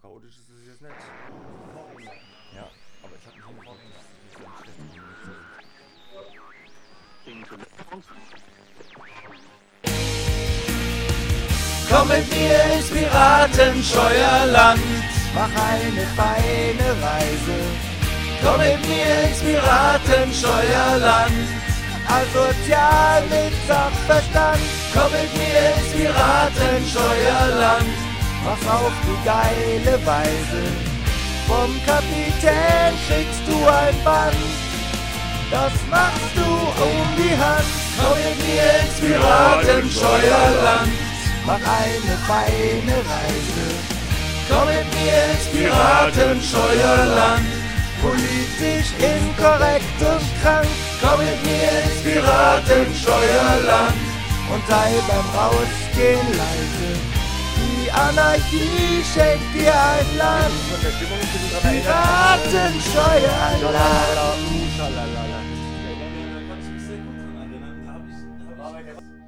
chaotisch ist es jetzt nicht. Ja, aber ich habe mich hingeguckt, Komm mit mir ins Piratenscheuerland, mach eine feine Reise. Komm mit mir ins Piratenscheuerland, asozial mit Sachverstand. Komm mit mir ins Piratenscheuerland, mach's auf die geile Weise. Vom Kapitän kriegst du ein Band, das machst du um die Hand. Komm mit mir ins Piratenscheuerland, mach eine feine Reise. Komm mit mir ins Piratenscheuerland, politisch inkorrekt und krank. Komm mit mir ins Piratenscheuerland und sei beim Rausgehen leise. Die Anarchie schenkt dir ein Land, Piratenscheuerland.